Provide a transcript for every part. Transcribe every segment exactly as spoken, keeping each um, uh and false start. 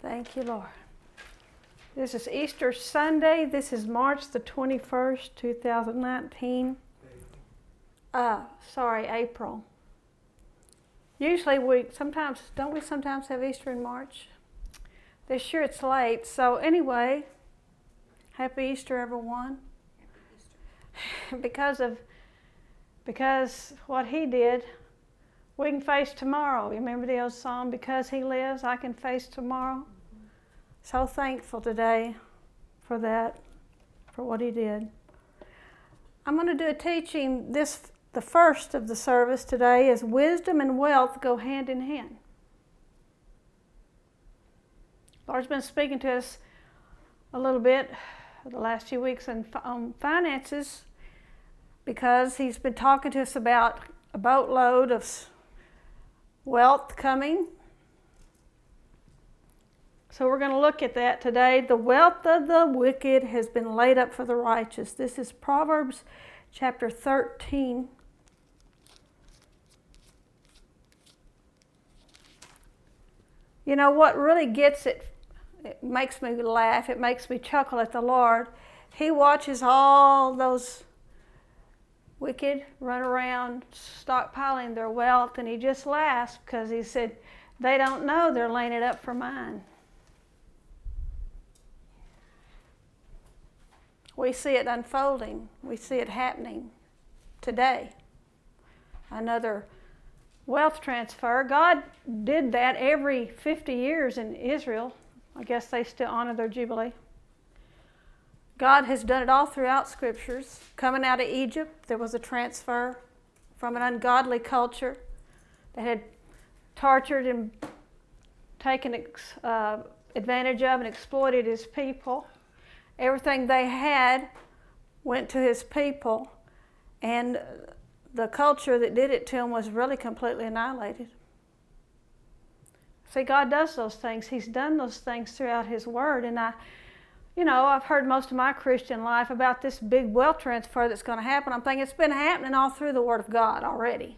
Thank you, Lord. This is Easter Sunday. This is March the twenty-first, two thousand nineteen. Uh, sorry, April. Usually we sometimes, don't we sometimes have Easter in March? This year it's late. So anyway, happy Easter, everyone. Happy Easter. because of, because what he did, we can face tomorrow. You remember the old song, because he lives, I can face tomorrow? Mm-hmm. So thankful today for that, for what he did. I'm going to do a teaching. This, the first of the service today is wisdom and wealth go hand in hand. Lord's been speaking to us a little bit the last few weeks on um, finances, because he's been talking to us about a boatload of wealth coming. So we're going to look at that today. The wealth of the wicked has been laid up for the righteous. This is Proverbs chapter thirteen. You know what really gets it, it makes me laugh, it makes me chuckle at the Lord. He watches all those wicked run around stockpiling their wealth, and he just laughs because he said, they don't know they're laying it up for mine. We see it unfolding. We see it happening today. Another wealth transfer. God did that every fifty years in Israel. I guess they still honor their Jubilee. God has done it all throughout Scriptures. Coming out of Egypt, there was a transfer from an ungodly culture that had tortured and taken uh, advantage of and exploited his people. Everything they had went to his people, and the culture that did it to them was really completely annihilated. See, God does those things. He's done those things throughout his word, and I You know, I've heard most of my Christian life about this big wealth transfer that's going to happen. I'm thinking it's been happening all through the Word of God already.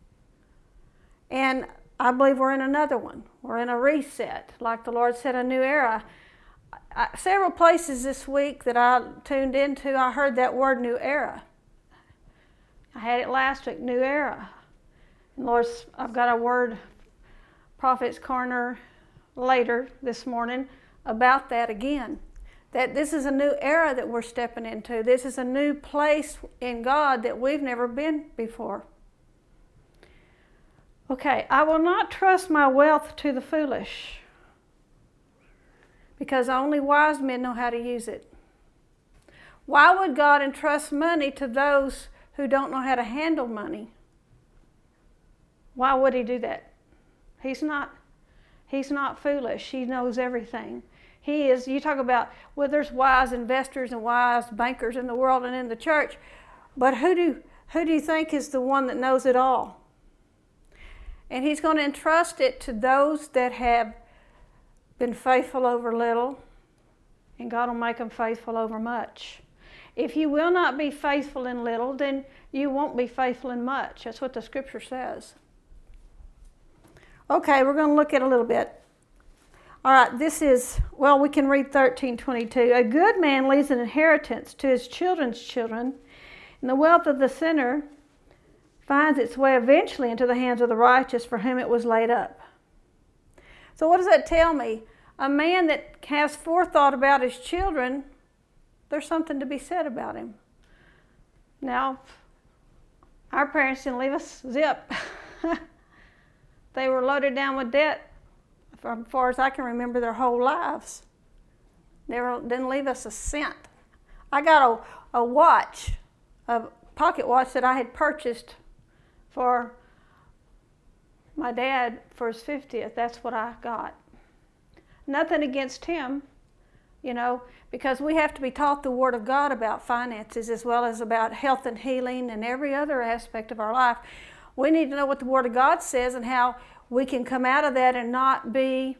And I believe we're in another one. We're in a reset. Like the Lord said, a new era. I, several places this week that I tuned into, I heard that word new era. I had it last week, new era. And Lord, I've got a word, Prophet's Corner, later this morning about that again. That this is a new era that we're stepping into. This is a new place in God that we've never been before. Okay, I will not trust my wealth to the foolish, because only wise men know how to use it. Why would God entrust money to those who don't know how to handle money? Why would he do that? He's not, he's not foolish. He knows everything. He is, you talk about, well, there's wise investors and wise bankers in the world and in the church, but who do, who do you think is the one that knows it all? And he's going to entrust it to those that have been faithful over little, and God will make them faithful over much. If you will not be faithful in little, then you won't be faithful in much. That's what the Scripture says. Okay, we're going to look at a little bit. All right, this is, well, we can read thirteen twenty-two. A good man leaves an inheritance to his children's children, and the wealth of the sinner finds its way eventually into the hands of the righteous for whom it was laid up. So what does that tell me? A man that has forethought about his children, there's something to be said about him. Now, our parents didn't leave us zip. They were loaded down with debt. As far as I can remember, their whole lives. They were, didn't leave us a cent. I got a, a watch, a pocket watch that I had purchased for my dad for his fiftieth. That's what I got. Nothing against him, you know, because we have to be taught the Word of God about finances as well as about health and healing and every other aspect of our life. We need to know what the Word of God says and how we can come out of that and not be,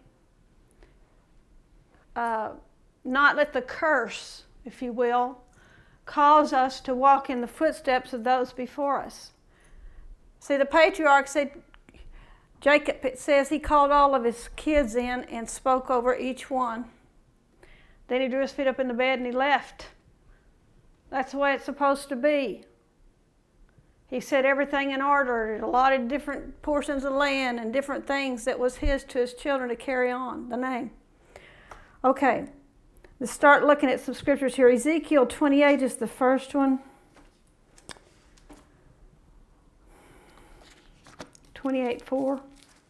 uh, not let the curse, if you will, cause us to walk in the footsteps of those before us. See, the patriarch said, Jacob, it says, he called all of his kids in and spoke over each one. Then he drew his feet up in the bed and he left. That's the way it's supposed to be. He set everything in order, a lot of different portions of land and different things that was his to his children to carry on the name. Okay, let's start looking at some scriptures here. Ezekiel twenty-eight is the first one. twenty-eight four.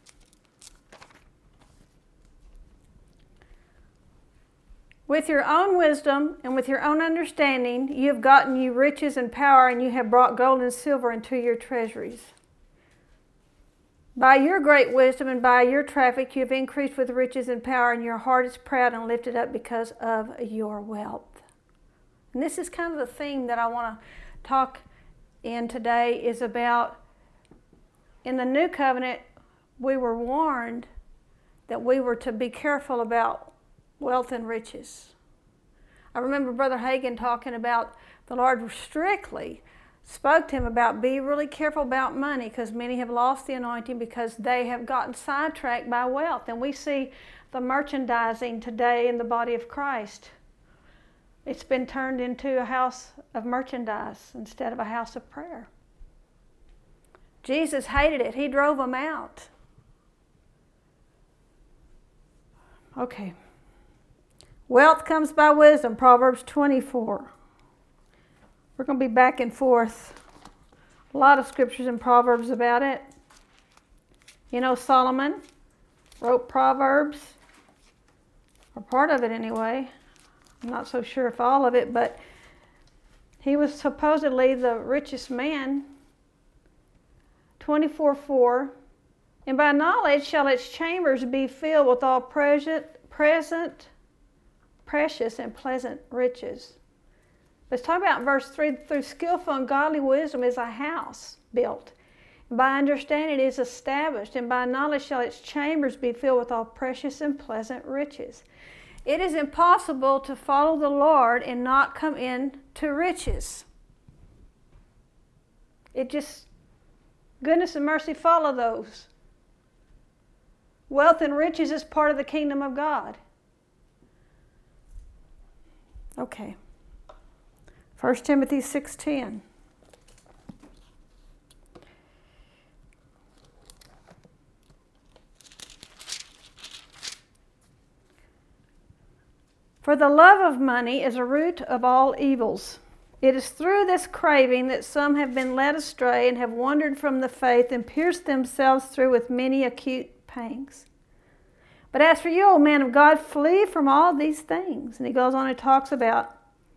With your own wisdom and with your own understanding, you have gotten you riches and power, and you have brought gold and silver into your treasuries. By your great wisdom and by your traffic, you have increased with riches and power, and your heart is proud and lifted up because of your wealth. And this is kind of the theme that I want to talk in today, is about, in the new covenant, we were warned that we were to be careful about wealth and riches. I remember Brother Hagin talking about the Lord strictly spoke to him about be really careful about money, because many have lost the anointing because they have gotten sidetracked by wealth. And we see the merchandising today in the body of Christ. It's been turned into a house of merchandise instead of a house of prayer. Jesus hated it. He drove them out. Okay. Wealth comes by wisdom, Proverbs twenty-four. We're going to be back and forth. A lot of scriptures in Proverbs about it. You know, Solomon wrote Proverbs, or part of it anyway. I'm not so sure if all of it, but he was supposedly the richest man. twenty-four four. And by knowledge shall its chambers be filled with all present, present, precious and pleasant riches. Let's talk about verse three. Through skillful and godly wisdom is a house built. And by understanding it is established. And by knowledge shall its chambers be filled with all precious and pleasant riches. It is impossible to follow the Lord and not come in to riches. It just, goodness and mercy follow those. Wealth and riches is part of the kingdom of God. Okay. First Timothy six ten. For the love of money is a root of all evils. It is through this craving that some have been led astray and have wandered from the faith and pierced themselves through with many acute pangs. But as for you, O man of God, flee from all these things. And he goes on and talks about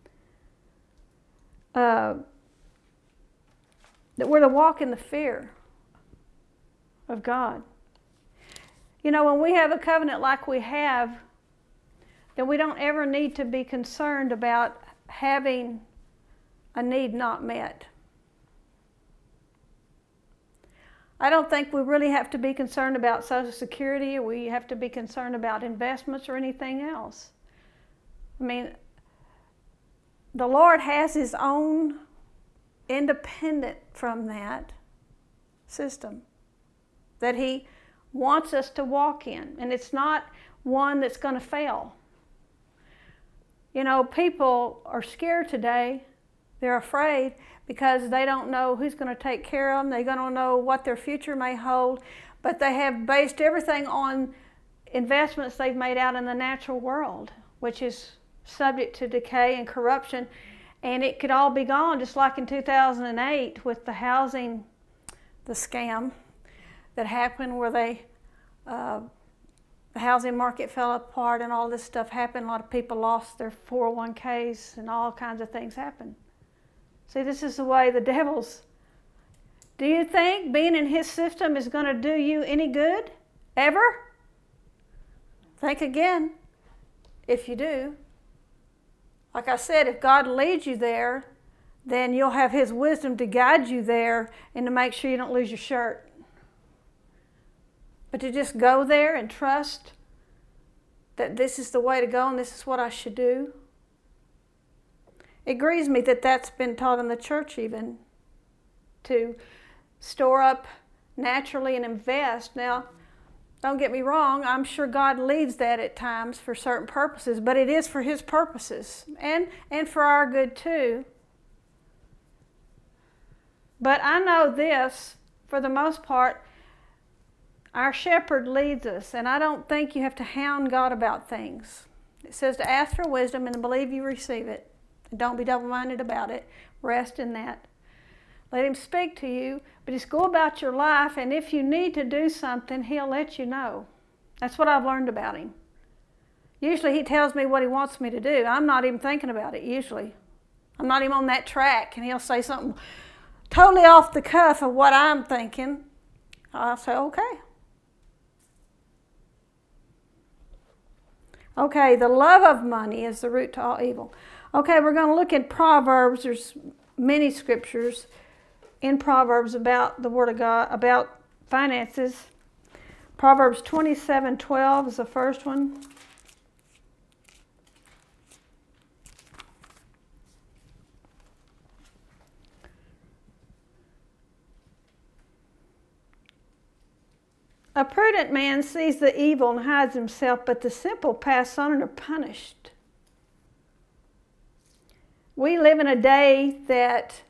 uh, that we're to walk in the fear of God. You know, when we have a covenant like we have, then we don't ever need to be concerned about having a need not met. I don't think we really have to be concerned about Social Security, or we have to be concerned about investments or anything else. I mean, the Lord has His own independent from that system that He wants us to walk in, and it's not one that's going to fail. You know, people are scared today. They're afraid because they don't know who's going to take care of them. They don't know what their future may hold. But they have based everything on investments they've made out in the natural world, which is subject to decay and corruption. And it could all be gone, just like in two thousand eight with the housing, the scam that happened where they, uh, the housing market fell apart and all this stuff happened. A lot of people lost their four oh one Ks and all kinds of things happened. See, this is the way the devil's. Do you think being in his system is going to do you any good? Ever? Think again, if you do. Like I said, if God leads you there, then you'll have His wisdom to guide you there and to make sure you don't lose your shirt. But to just go there and trust that this is the way to go and this is what I should do. It grieves me that that's been taught in the church even, to store up naturally and invest. Now, don't get me wrong, I'm sure God leads that at times for certain purposes, but it is for His purposes and, and for our good too. But I know this, for the most part, our shepherd leads us, and I don't think you have to hound God about things. It says to ask for wisdom and to believe you receive it. And don't be double-minded about it. Rest in that. Let Him speak to you, but just go about your life, and if you need to do something, He'll let you know. That's what I've learned about Him. Usually He tells me what He wants me to do. I'm not even thinking about it, usually. I'm not even on that track, and He'll say something totally off the cuff of what I'm thinking. I'll say, okay. Okay, the love of money is the root to all evil. Okay, we're going to look at Proverbs. There's many scriptures in Proverbs about the Word of God, about finances. Proverbs twenty-seven twelve is the first one. A prudent man sees the evil and hides himself, but the simple pass on and are punished. We live in a day that,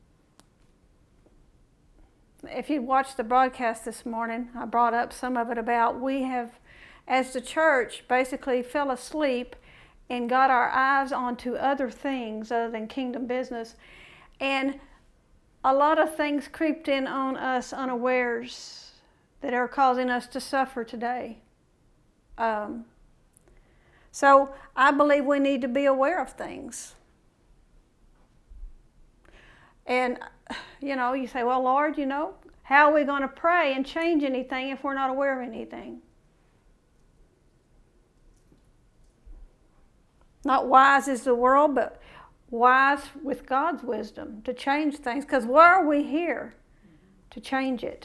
if you watched the broadcast this morning, I brought up some of it about we have, as the church, basically fell asleep and got our eyes onto other things other than kingdom business. And a lot of things creeped in on us unawares that are causing us to suffer today. Um, so I believe we need to be aware of things. And, you know, you say, well, Lord, you know, how are we going to pray and change anything if we're not aware of anything? Not wise as the world, but wise with God's wisdom to change things. Because why are we here? To change it.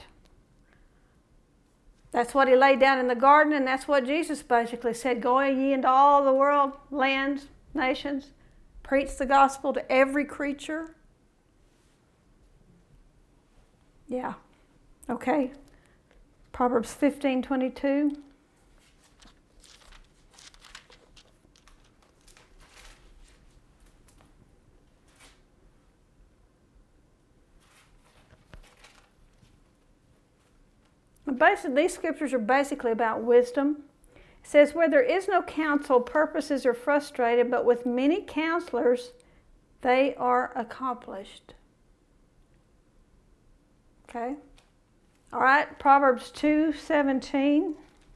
That's what He laid down in the garden, and that's what Jesus basically said. Go ye into all the world, lands, nations, preach the gospel to every creature. Yeah. Okay. Proverbs fifteen twenty-two. Basically, these scriptures are basically about wisdom. It says, where there is no counsel, purposes are frustrated, but with many counselors, they are accomplished. Okay. All right, Proverbs two seventeen.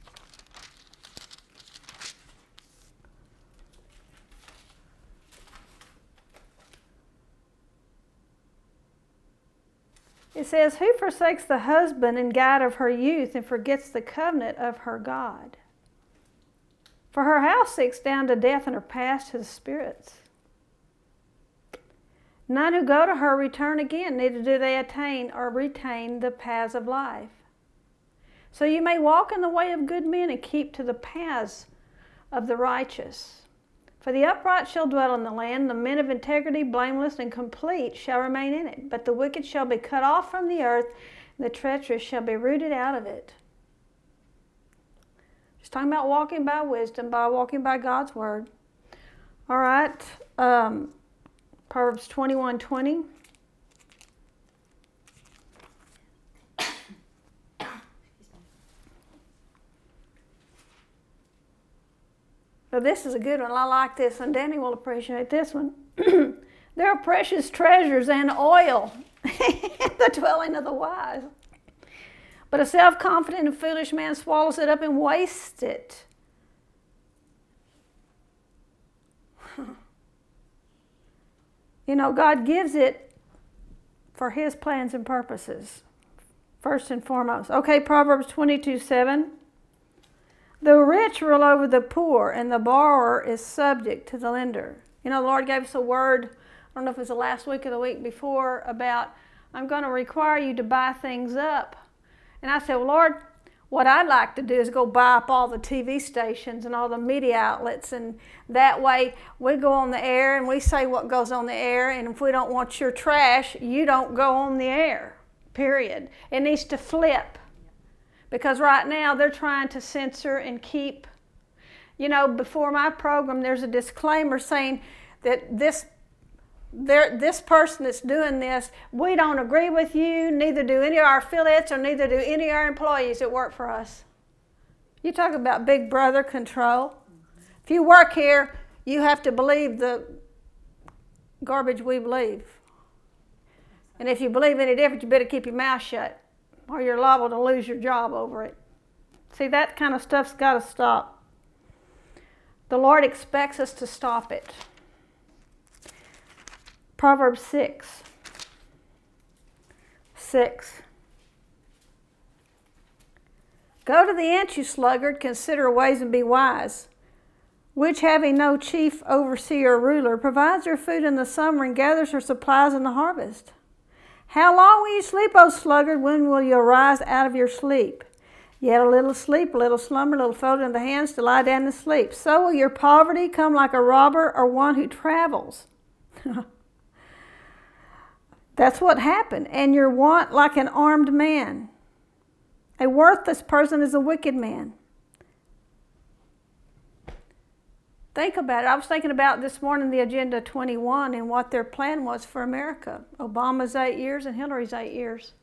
It says, who forsakes the husband and guide of her youth and forgets the covenant of her God? For her house sinks down to death and her path to the spirits. None who go to her return again, neither do they attain or retain the paths of life. So you may walk in the way of good men and keep to the paths of the righteous. For the upright shall dwell in the land, the men of integrity, blameless and complete, shall remain in it. But the wicked shall be cut off from the earth, and the treacherous shall be rooted out of it. Just talking about walking by wisdom, by walking by God's word. All right, um, Proverbs twenty-one twenty. So this is a good one. I like this one. Danny will appreciate this one. There are precious treasures and oil in the dwelling of the wise. But a self-confident and foolish man swallows it up and wastes it. You know, God gives it for His plans and purposes, first and foremost. Okay, Proverbs twenty-two seven. The rich rule over the poor, and the borrower is subject to the lender. You know, the Lord gave us a word, I don't know if it was the last week or the week before, about, I'm going to require you to buy things up. And I said, well, Lord, what I'd like to do is go buy up all the T V stations and all the media outlets, and that way we go on the air and we say what goes on the air, and if we don't want your trash, you don't go on the air. Period. It needs to flip. Because right now they're trying to censor and keep, you know, before my program there's a disclaimer saying that this there, this person that's doing this, we don't agree with you, neither do any of our affiliates or neither do any of our employees that work for us. You talk about big brother control. If you work here, you have to believe the garbage we believe. And if you believe any different, you better keep your mouth shut, or you're liable to lose your job over it. See, that kind of stuff's got to stop. The Lord expects us to stop it. Proverbs six. six. Go to the ant, you sluggard, consider ways and be wise, which having no chief overseer or ruler, provides her food in the summer and gathers her supplies in the harvest. How long will you sleep, O sluggard? When will you arise out of your sleep? Yet a little sleep, a little slumber, a little fold in the hands to lie down and sleep. So will your poverty come like a robber or one who travels. That's what happened. And your want like an armed man. A worthless person is a wicked man. Think about it. I was thinking about this morning the Agenda twenty-one and what their plan was for America. Obama's eight years and Hillary's eight years.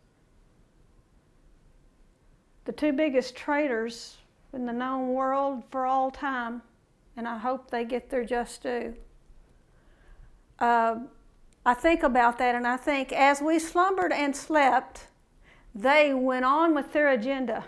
The two biggest traitors in the known world for all time, and I hope they get their just due. Uh, I think about that and I think as we slumbered and slept, they went on with their agenda.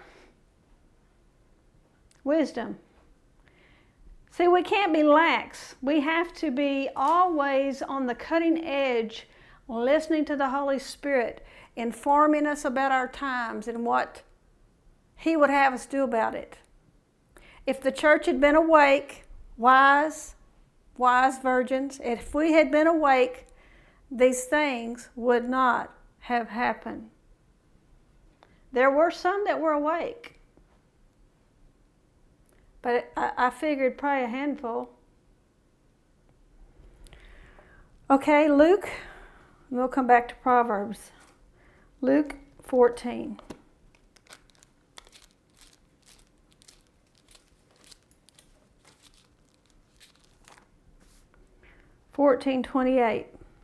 Wisdom. See, we can't be lax. We have to be always on the cutting edge, listening to the Holy Spirit, informing us about our times and what He would have us do about it. If the church had been awake, wise, wise virgins, if we had been awake, these things would not have happened. There were some that were awake. But I, I figured probably a handful. Okay, Luke, we'll come back to Proverbs. Luke fourteen. fourteen twenty-eight.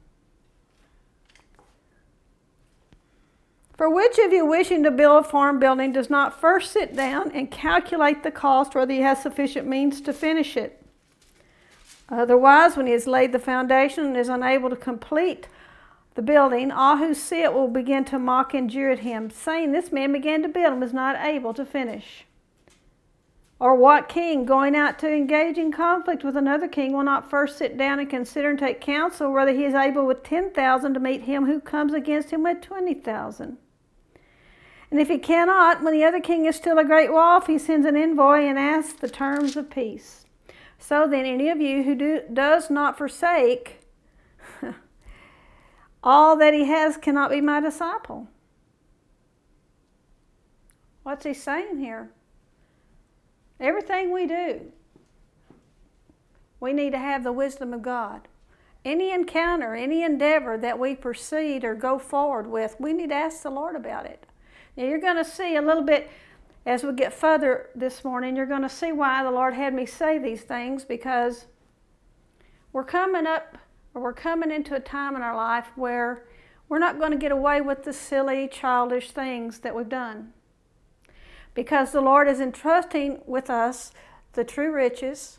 For which of you wishing to build a farm building does not first sit down and calculate the cost whether he has sufficient means to finish it? Otherwise, when he has laid the foundation and is unable to complete the building, all who see it will begin to mock and jeer at him, saying, this man began to build and was not able to finish. Or what king, going out to engage in conflict with another king, will not first sit down and consider and take counsel whether he is able with ten thousand to meet him who comes against him with twenty thousand? And if he cannot, when the other king is still a great way off, he sends an envoy and asks the terms of peace. So then any of you who do, does not forsake all that he has cannot be my disciple. What's he saying here? Everything we do, we need to have the wisdom of God. Any encounter, any endeavor that we proceed or go forward with, we need to ask the Lord about it. Now you're going to see a little bit, as we get further this morning, you're going to see why the Lord had me say these things, because we're coming up, or we're coming into a time in our life where we're not going to get away with the silly, childish things that we've done. Because the Lord is entrusting with us the true riches,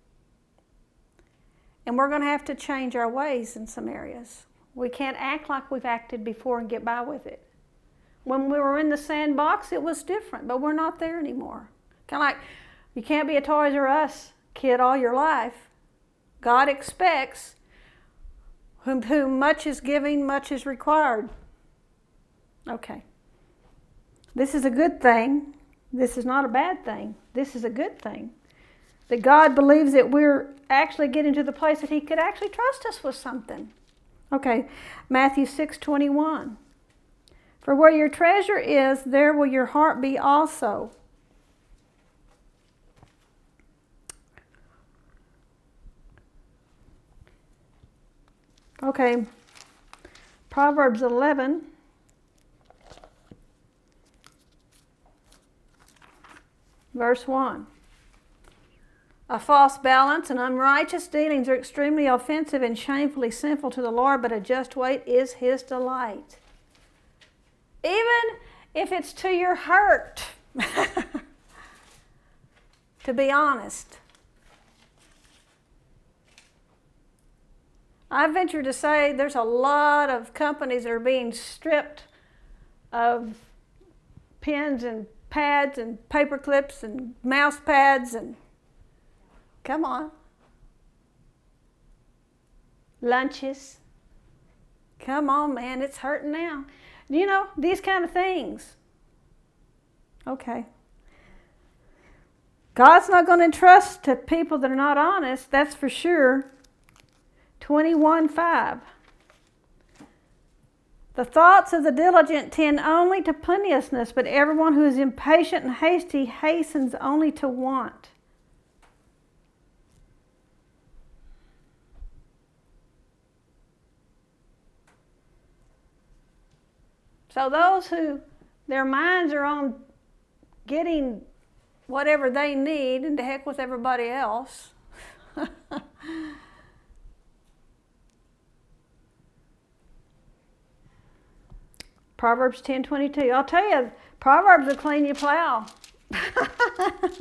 and we're going to have to change our ways in some areas. We can't act like we've acted before and get by with it. When we were in the sandbox, it was different, but we're not there anymore. Kind of like, you can't be a Toys R Us kid all your life. God expects whom, whom much is giving, much is required. Okay. This is a good thing. This is not a bad thing. This is a good thing. That God believes that we're actually getting to the place that He could actually trust us with something. Okay, Matthew six twenty-one. For where your treasure is, there will your heart be also. Okay, Proverbs eleven. Verse one. A false balance and unrighteous dealings are extremely offensive and shamefully sinful to the Lord, but a just weight is His delight. Even if it's to your hurt, to be honest. I venture to say there's a lot of companies that are being stripped of pens and pads and paper clips and mouse pads and, come on, lunches. Come on, man, it's hurting now. You know, these kind of things. Okay. God's not going to entrust to people that are not honest, that's for sure. twenty-one five. The thoughts of the diligent tend only to plenteousness, but everyone who is impatient and hasty hastens only to want. So those who their minds are on getting whatever they need, and to heck with everybody else. Proverbs ten twenty-two. I'll tell you, Proverbs will clean your plow. It's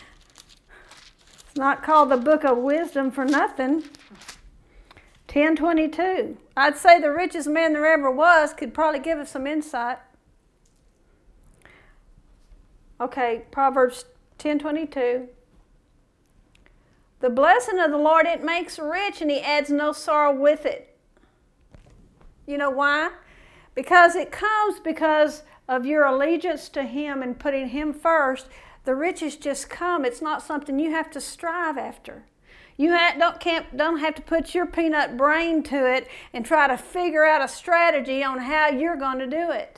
not called the book of wisdom for nothing. ten twenty-two. I'd say the richest man there ever was could probably give us some insight. Okay, Proverbs ten twenty-two. The blessing of the Lord, it makes rich, and He adds no sorrow with it. You know why? Because it comes because of your allegiance to Him and putting Him first. The riches just come. It's not something you have to strive after. You don't, can't, don't have to put your peanut brain to it and try to figure out a strategy on how you're going to do it.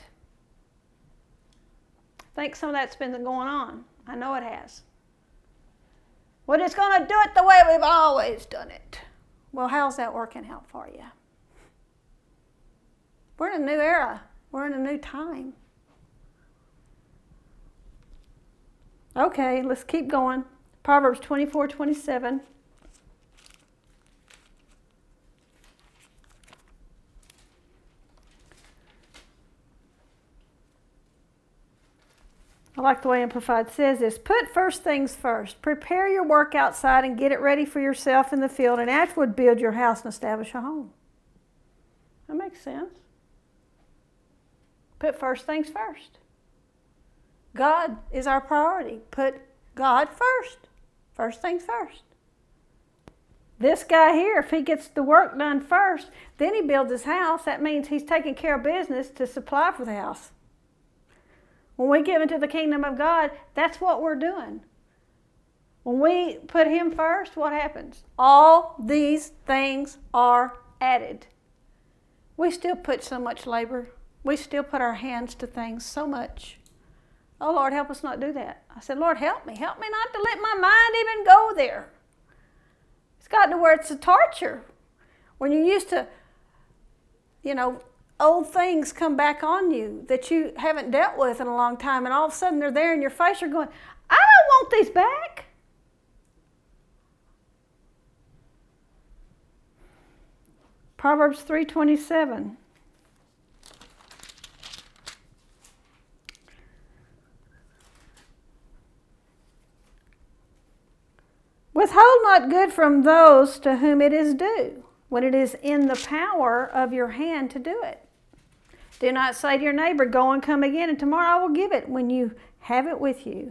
I think some of that's been going on. I know it has. We're just going to do it the way we've always done it. Well, how's that working out for you? We're in a new era. We're in a new time. Okay, let's keep going. Proverbs twenty-four twenty-seven. I like the way Amplified says this. Put first things first. Prepare your work outside and get it ready for yourself in the field, and afterward build your house and establish a home. That makes sense. Put first things first. God is our priority. Put God first. First things first. This guy here, if he gets the work done first, then he builds his house. That means he's taking care of business to supply for the house. When we give into the kingdom of God, that's what we're doing. When we put Him first, what happens? All these things are added. We still put so much labor. We still put our hands to things so much. Oh, Lord, help us not do that. I said, Lord, help me. Help me not to let my mind even go there. It's gotten to where it's a torture. When you're used to, you know, old things come back on you that you haven't dealt with in a long time, and all of a sudden they're there in your face, you're going, I don't want these back. Proverbs three twenty-seven. Withhold not good from those to whom it is due, when it is in the power of your hand to do it. Do not say to your neighbor, go and come again, and tomorrow I will give it, when you have it with you.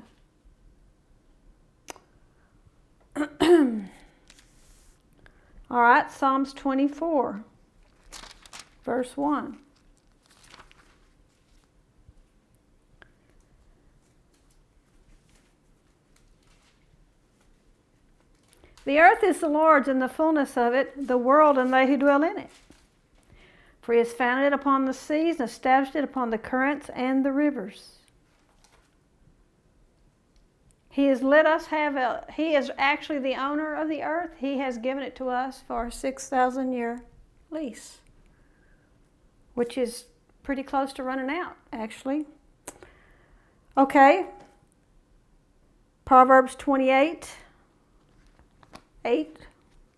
All right, Psalms twenty-four, verse one. The earth is the Lord's and the fullness of it, the world and they who dwell in it. For He has founded it upon the seas and established it upon the currents and the rivers. He has let us have a, He is actually the owner of the earth. He has given it to us for a six thousand year lease, which is pretty close to running out, actually. Okay. Proverbs twenty-eight, eight.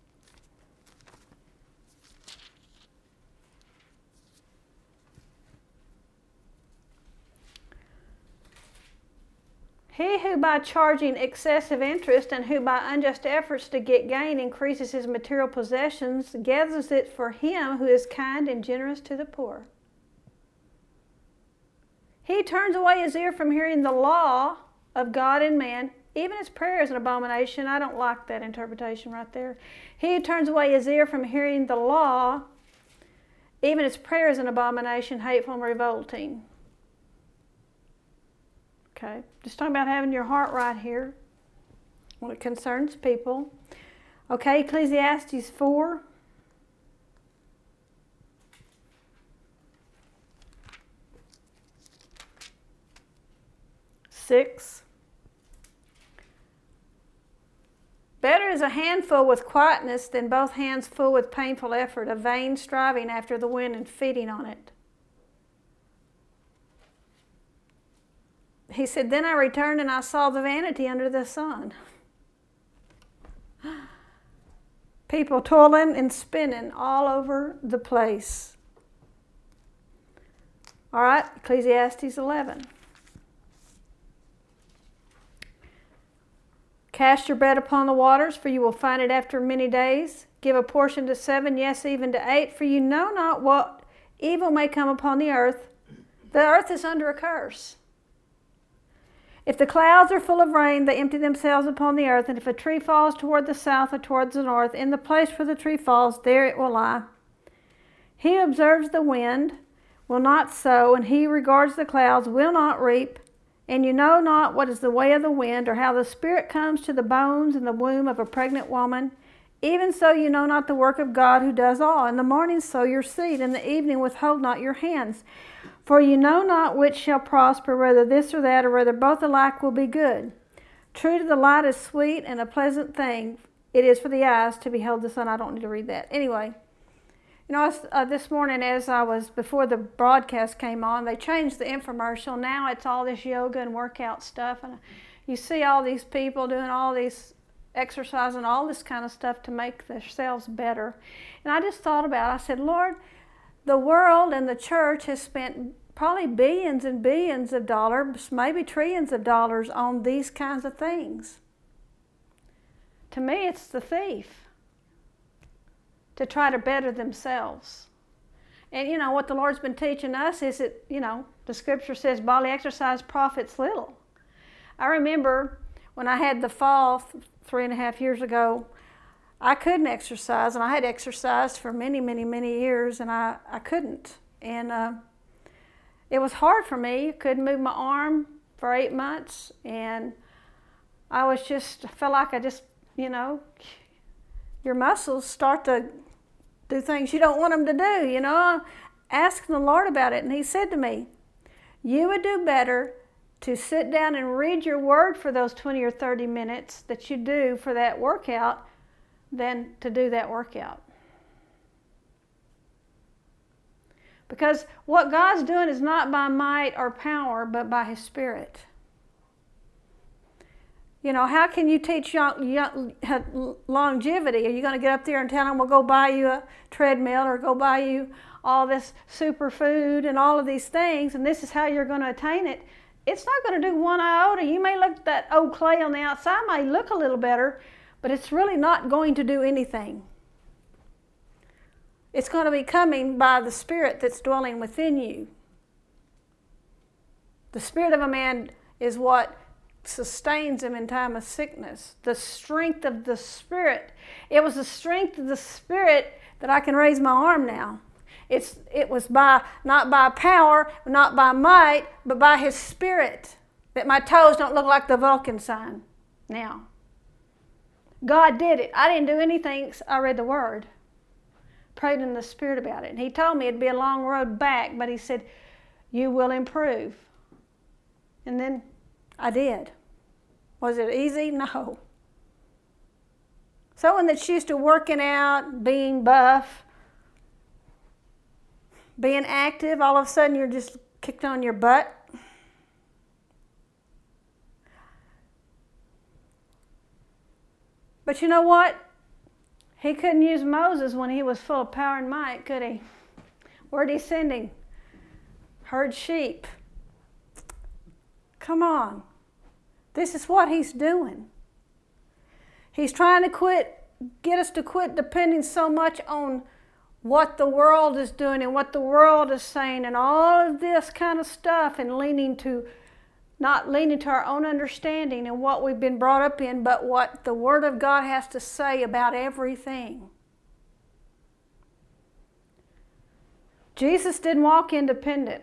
He who by charging excessive interest and who by unjust efforts to get gain increases his material possessions gathers it for him who is kind and generous to the poor. He turns away his ear from hearing the law of God and man. Even his prayer is an abomination. I don't like that interpretation right there. He who turns away his ear from hearing the law, even his prayer is an abomination, hateful and revolting. Okay, just talking about having your heart right here when it concerns people. Okay, Ecclesiastes four. Six. Better is a handful with quietness than both hands full with painful effort, a vain striving after the wind and feeding on it. He said, then I returned and I saw the vanity under the sun. People toiling and spinning all over the place. All right, Ecclesiastes eleven. Cast your bread upon the waters, for you will find it after many days. Give a portion to seven, yes, even to eight, for you know not what evil may come upon the earth. The earth is under a curse. If the clouds are full of rain, they empty themselves upon the earth, and if a tree falls toward the south or towards the north, in the place where the tree falls, there it will lie. He who observes the wind will not sow, and he who regards the clouds will not reap. And you know not what is the way of the wind, or how the spirit comes to the bones in the womb of a pregnant woman. Even so you know not the work of God who does all. In the morning sow your seed, in the evening withhold not your hands. For you know not which shall prosper, whether this or that, or whether both alike will be good. True to the light is sweet, and a pleasant thing it is for the eyes to behold the sun. I don't need to read that. Anyway, you know, uh, this morning as I was, before the broadcast came on, they changed the infomercial. Now it's all this yoga and workout stuff. And you see all these people doing all these exercise and all this kind of stuff to make themselves better. And I just thought about it. I said, Lord, the world and the church has spent probably billions and billions of dollars, maybe trillions of dollars on these kinds of things. To me, it's the thief to try to better themselves. And you know, what the Lord's been teaching us is that, you know, the scripture says bodily exercise profits little. I remember when I had the fall th- three and a half years ago, I couldn't exercise, and I had exercised for many, many, many years, and I, I couldn't. And uh, it was hard for me. I couldn't move my arm for eight months, and I was just, I felt like I just, you know, your muscles start to do things you don't want them to do, you know. Asking the Lord about it, and He said to me, you would do better to sit down and read your word for those twenty or thirty minutes that you do for that workout than to do that workout. Because what God's doing is not by might or power, but by His Spirit. You know, how can you teach young, young, longevity? Are you going to get up there and tell them, well, go buy you a treadmill or go buy you all this superfood and all of these things, and this is how you're going to attain it? It's not going to do one iota. You may look, that old clay on the outside may look a little better, but it's really not going to do anything. It's going to be coming by the Spirit that's dwelling within you. The Spirit of a man is what sustains him in time of sickness. The strength of the Spirit. It was the strength of the Spirit that I can raise my arm now. It's, it was by, not by power, not by might, but by His Spirit that my toes don't look like the Vulcan sign now. God did it. I didn't do anything. I read the Word. Prayed in the Spirit about it. And He told me it'd be a long road back, but He said, you will improve. And then I did. Was it easy? No. Someone that's used to working out, being buff, being active, all of a sudden you're just kicked on your butt. But you know what? He couldn't use Moses when he was full of power and might, could he? Where'd he send him? Herd sheep. Come on. This is what he's doing. He's trying to quit, get us to quit depending so much on what the world is doing and what the world is saying and all of this kind of stuff, and leaning to, not leaning to our own understanding and what we've been brought up in, but what the Word of God has to say about everything. Jesus didn't walk independent.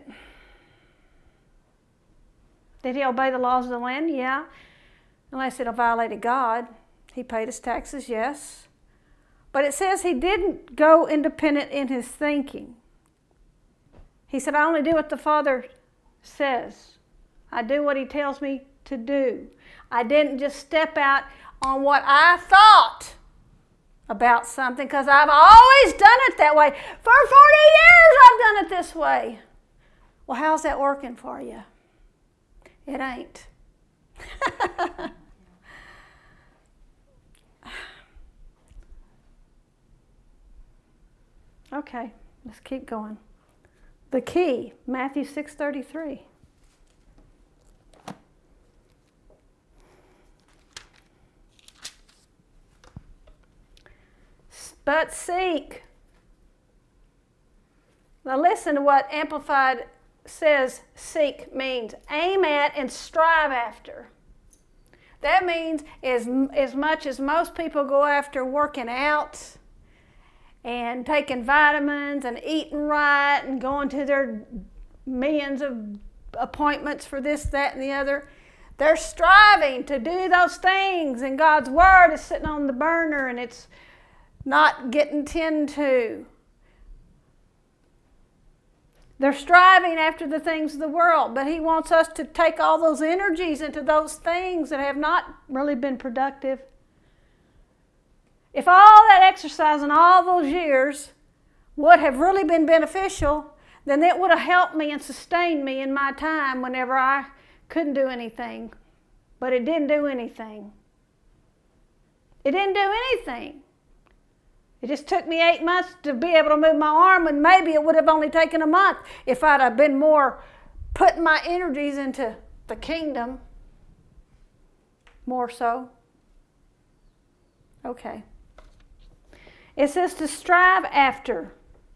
Did he obey the laws of the land? Yeah. Unless it violated God. He paid his taxes, yes. But it says he didn't go independent in his thinking. He said, I only do what the Father says. I do what he tells me to do. I didn't just step out on what I thought about something, because I've always done it that way. For forty years I've done it this way. Well, how's that working for you? It ain't. Okay, let's keep going. The key, Matthew six thirty-three. But seek. Now listen to what Amplified says seek means. Aim at and strive after. That means as, as much as most people go after working out and taking vitamins and eating right and going to their millions of appointments for this, that, and the other, they're striving to do those things, and God's Word is sitting on the burner and it's not getting tended to. They're striving after the things of the world, but He wants us to take all those energies into those things that have not really been productive. If all that exercise in all those years would have really been beneficial, then it would have helped me and sustained me in my time whenever I couldn't do anything. But it didn't do anything. It didn't do anything. It just took me eight months to be able to move my arm, and maybe it would have only taken a month if I'd have been more putting my energies into the kingdom. More so. Okay. It says to strive after.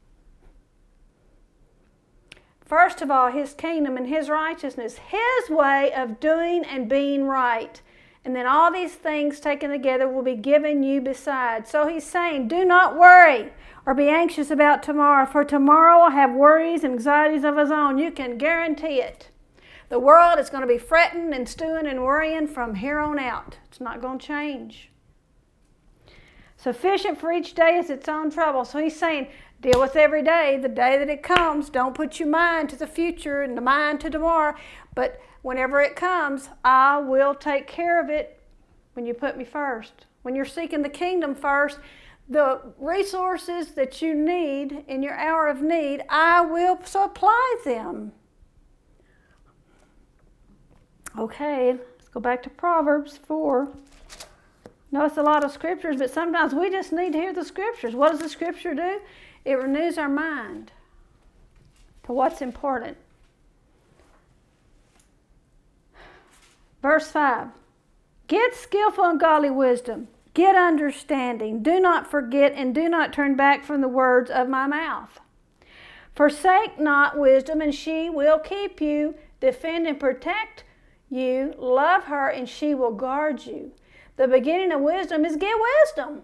First of all, His kingdom and His righteousness, His way of doing and being right. And then all these things taken together will be given you besides. So He's saying, do not worry or be anxious about tomorrow, for tomorrow will have worries and anxieties of its own. You can guarantee it. The world is going to be fretting and stewing and worrying from here on out. It's not going to change. Sufficient for each day is its own trouble. So He's saying, deal with every day, the day that it comes. Don't put your mind to the future and the mind to tomorrow. But whenever it comes, I will take care of it when you put me first. When you're seeking the kingdom first, the resources that you need in your hour of need, I will supply them. Okay, let's go back to Proverbs four. No, it's a lot of scriptures, but sometimes we just need to hear the scriptures. What does the scripture do? It renews our mind to what's important. Verse five. Get skillful and godly wisdom. Get understanding. Do not forget and do not turn back from the words of my mouth. Forsake not wisdom, and she will keep you. Defend and protect you. Love her, and she will guard you. The beginning of wisdom is get wisdom.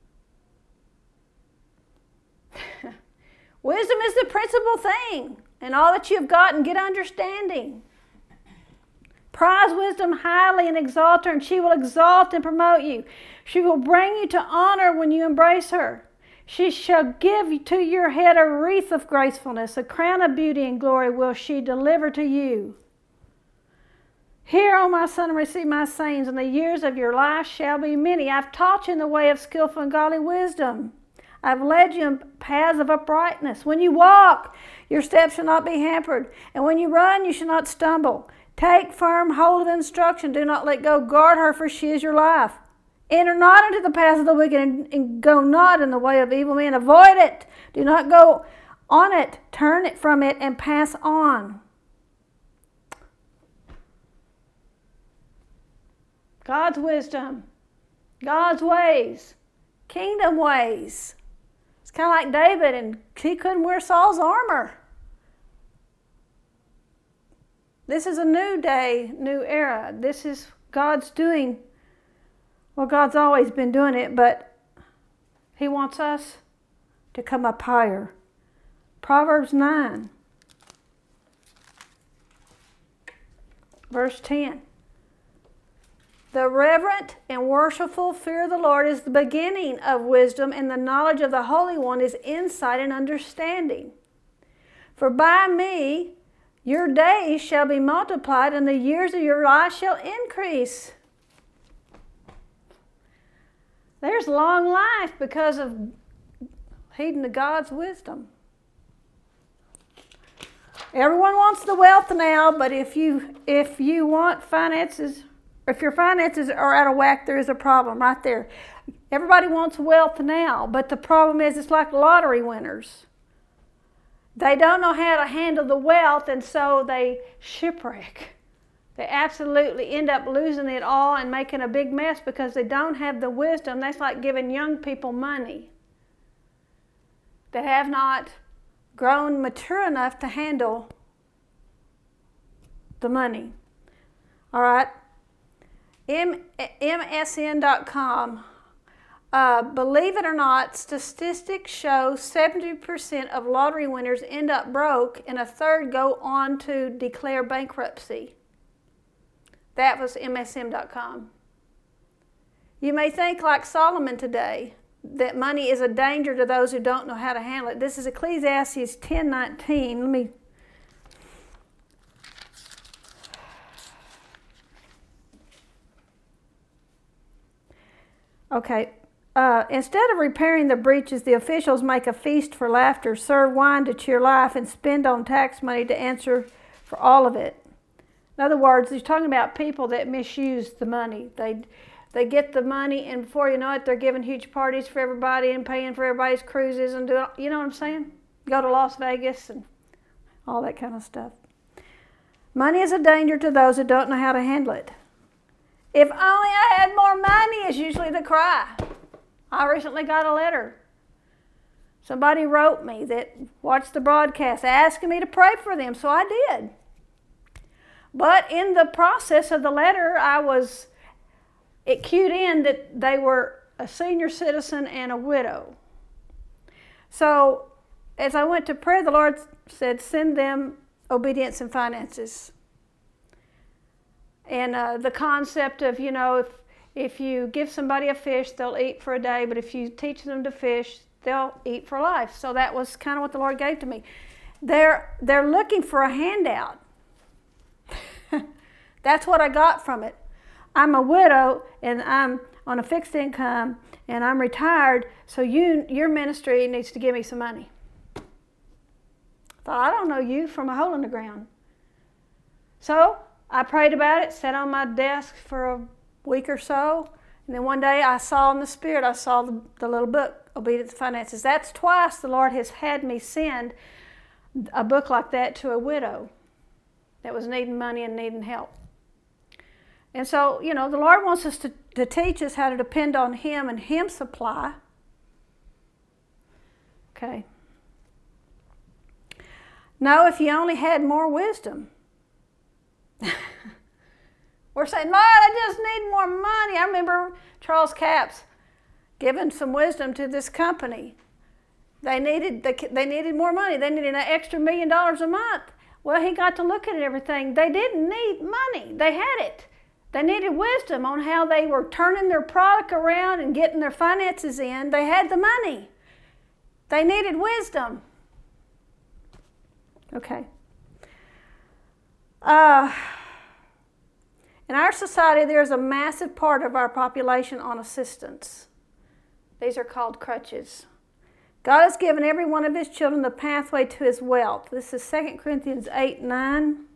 Wisdom is the principal thing. And all that you've gotten, get understanding. Prize wisdom highly and exalt her, and she will exalt and promote you. She will bring you to honor when you embrace her. She shall give to your head a wreath of gracefulness, a crown of beauty and glory will she deliver to you. Hear, O my son, and receive my sayings, and the years of your life shall be many. I've taught you in the way of skillful and godly wisdom. I've led you in paths of uprightness. When you walk, your steps shall not be hampered, and when you run, you shall not stumble. Take firm hold of instruction. Do not let go. Guard her, for she is your life. Enter not into the path of the wicked, and, and go not in the way of evil men. Avoid it. Do not go on it. Turn it from it and pass on. God's wisdom, God's ways, kingdom ways. It's kind of like David, and he couldn't wear Saul's armor. This is a new day, new era. This is God's doing. Well, God's always been doing it, but He wants us to come up higher. Proverbs nine, verse ten. The reverent and worshipful fear of the Lord is the beginning of wisdom, and the knowledge of the Holy One is insight and understanding. For by me your days shall be multiplied, and the years of your life shall increase. There's long life because of heeding to God's wisdom. Everyone wants the wealth now, but if you if you want finances, if your finances are out of whack, there is a problem right there. Everybody wants wealth now, but the problem is it's like lottery winners. They don't know how to handle the wealth, and so they shipwreck. They absolutely end up losing it all and making a big mess because they don't have the wisdom. That's like giving young people money that have not grown mature enough to handle the money. All right. M S N dot com. Uh, believe it or not, statistics show seventy percent of lottery winners end up broke, and a third go on to declare bankruptcy. That was M S M dot com. You may think like Solomon today, that money is a danger to those who don't know how to handle it. This is Ecclesiastes ten nineteen. Let me... Okay. Uh, instead of repairing the breaches, the officials make a feast for laughter, serve wine to cheer life, and spend on tax money to answer for all of it. In other words, he's talking about people that misuse the money. They they get the money, and before you know it, they're giving huge parties for everybody and paying for everybody's cruises and do, you know what I'm saying? Go to Las Vegas and all that kind of stuff. Money is a danger to those who don't know how to handle it. If only I had more money is usually the cry. I recently got a letter. Somebody wrote me that watched the broadcast asking me to pray for them, so I did. But in the process of the letter, I was, it cued in that they were a senior citizen and a widow. So as I went to prayer, the Lord said, send them obedience and finances. And uh, the concept of, you know, if, if you give somebody a fish, they'll eat for a day, but if you teach them to fish, they'll eat for life. So that was kind of what the Lord gave to me. They're, they're looking for a handout. That's what I got from it. I'm a widow, and I'm on a fixed income, and I'm retired, so you, your ministry needs to give me some money. I thought, I don't know you from a hole in the ground. So I prayed about it, sat on my desk for a week or so, and then one day I saw in the Spirit, I saw the, the little book, Obedience and Finances. That's twice the Lord has had me send a book like that to a widow that was needing money and needing help. And so, you know, the Lord wants us to, to teach us how to depend on Him and Him supply. Okay. No, if you only had more wisdom. We're saying, Lord, I just need more money. I remember Charles Capps giving some wisdom to this company. They needed, they, they needed more money. They needed an extra million dollars a month. Well, he got to look at everything. They didn't need money. They had it. They needed wisdom on how they were turning their product around and getting their finances in. They had the money. They needed wisdom. Okay. Uh, in our society, there's a massive part of our population on assistance. These are called crutches. God has given every one of His children the pathway to His wealth. This is Second Corinthians eight nine.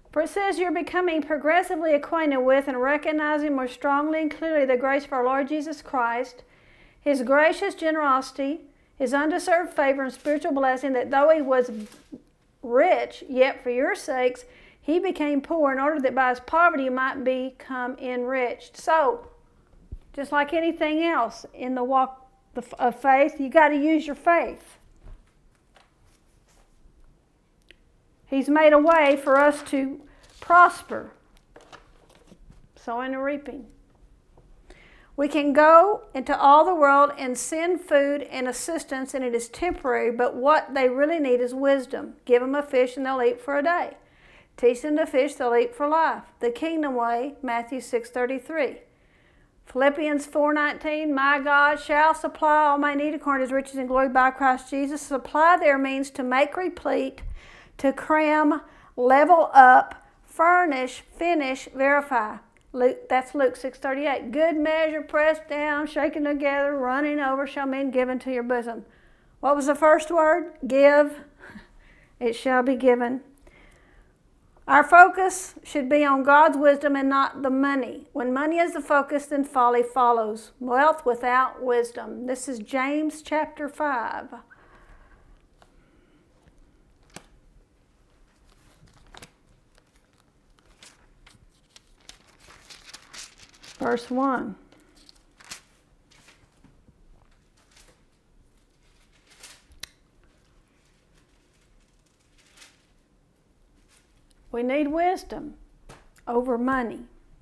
For it says you're becoming progressively acquainted with and recognizing more strongly and clearly the grace of our Lord Jesus Christ, His gracious generosity, His undeserved favor and spiritual blessing, that though He was rich, yet for your sakes He became poor, in order that by His poverty you might become enriched. So, just like anything else in the walk of faith, you got to use your faith. He's made a way for us to prosper. Sowing and reaping. We can go into all the world and send food and assistance, and it is temporary, but what they really need is wisdom. Give them a fish and they'll eat for a day. Teach them to fish, they'll eat for life. The kingdom way, Matthew six thirty-three. Philippians four nineteen, my God shall supply all my need according to His riches and glory by Christ Jesus. Supply there means to make replete, to cram, level up, furnish, finish, verify. Luke, that's Luke six thirty-eight. Good measure, pressed down, shaken together, running over, shall men given to your bosom. What was the first word? Give. It shall be given. Our focus should be on God's wisdom and not the money. When money is the focus, then folly follows. Wealth without wisdom. This is James chapter five. Verse one. We need wisdom over money.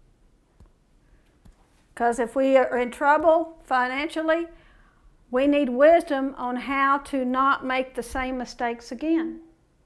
Because if we are in trouble financially, we need wisdom on how to not make the same mistakes again.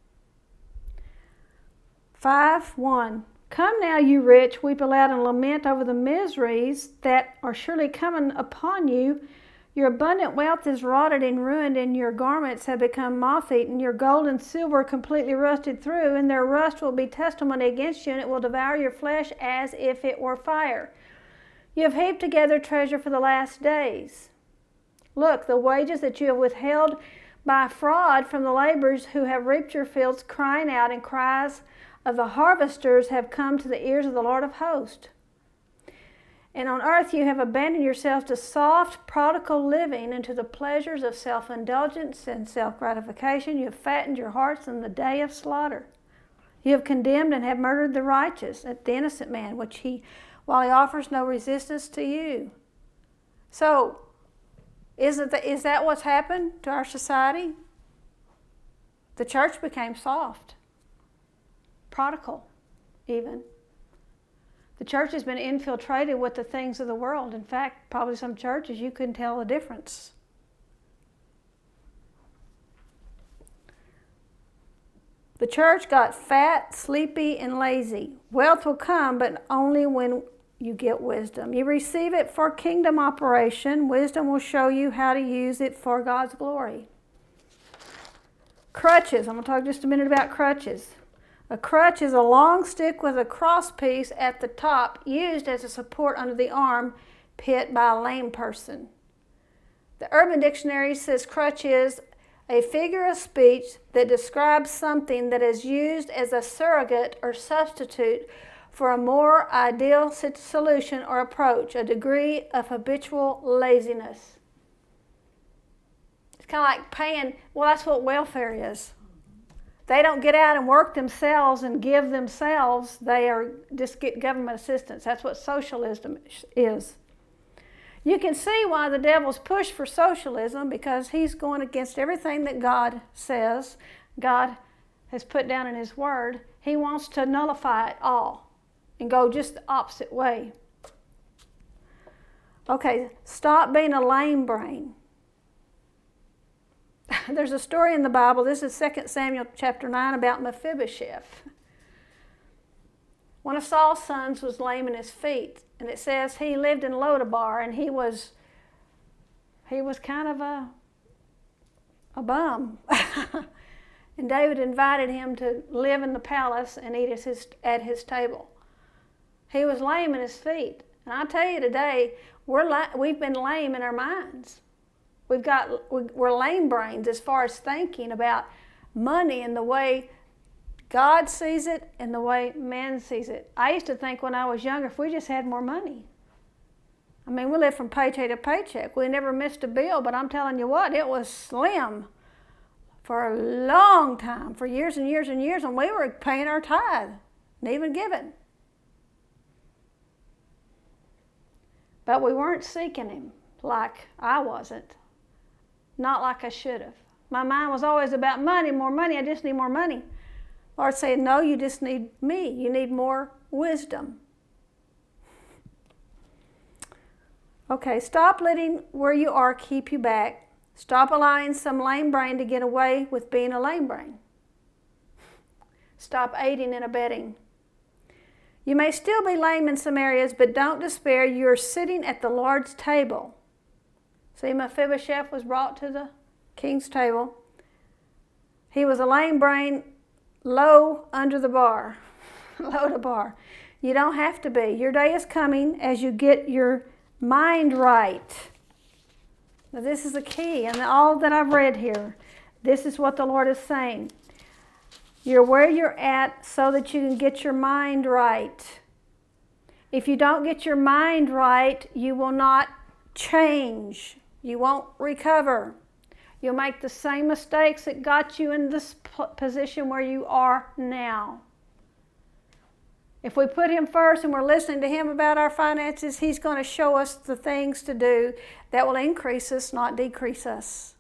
five one. Come now, you rich, weep aloud and lament over the miseries that are surely coming upon you. Your abundant wealth is rotted and ruined, and your garments have become moth-eaten. Your gold and silver completely rusted through, and their rust will be testimony against you, and it will devour your flesh as if it were fire. You have heaped together treasure for the last days. Look, the wages that you have withheld by fraud from the laborers who have reaped your fields, crying out, and cries of the harvesters have come to the ears of the Lord of hosts. And on earth you have abandoned yourselves to soft, prodigal living and to the pleasures of self-indulgence and self-gratification. You have fattened your hearts in the day of slaughter. You have condemned and have murdered the righteous, the innocent man, which he, while he offers no resistance to you. So, isn't that, is that what's happened to our society? The church became soft. Prodigal, even. The church has been infiltrated with the things of the world. In fact, probably some churches you couldn't tell the difference. The church got fat, sleepy, and lazy. Wealth will come, but only when you get wisdom. You receive it for kingdom operation. Wisdom will show you how to use it for God's glory. Crutches. I'm going to talk just a minute about crutches. A crutch is a long stick with a cross piece at the top used as a support under the arm pit by a lame person. The Urban Dictionary says crutch is a figure of speech that describes something that is used as a surrogate or substitute for a more ideal solution or approach, a degree of habitual laziness. It's kind of like paying, well, that's what welfare is. They don't get out and work themselves and give themselves. They are just get government assistance. That's what socialism is. You can see why the devil's pushed for socialism, because he's going against everything that God says, God has put down in His Word. He wants to nullify it all and go just the opposite way. Okay, stop being a lame brain. There's a story in the Bible, this is Second Samuel chapter nine, about Mephibosheth. One of Saul's sons was lame in his feet, and it says he lived in Lodabar, and he was he was kind of a, a bum. And David invited him to live in the palace and eat at his, at his table. He was lame in his feet. And I tell you today, we're we've been lame in our minds. We've got, we're lame brains as far as thinking about money and the way God sees it and the way man sees it. I used to think when I was younger, if we just had more money. I mean, we lived from paycheck to paycheck. We never missed a bill, but I'm telling you what, it was slim for a long time, for years and years and years, and we were paying our tithe and even giving. But we weren't seeking Him like I wasn't, not like I should have. My mind was always about money, more money, I just need more money. Lord said, no, you just need me. You need more wisdom. Okay, stop letting where you are keep you back. Stop allowing some lame brain to get away with being a lame brain. Stop aiding and abetting. You may still be lame in some areas, but don't despair. You're sitting at the Lord's table. See, Mephibosheth was brought to the king's table. He was a lame brain, low under the bar, low to bar. You don't have to be. Your day is coming as you get your mind right. Now this is the key, and all that I've read here, this is what the Lord is saying. You're where you're at so that you can get your mind right. If you don't get your mind right, you will not change. You won't recover. You'll make the same mistakes that got you in this position where you are now. If we put Him first and we're listening to Him about our finances, He's going to show us the things to do that will increase us, not decrease us.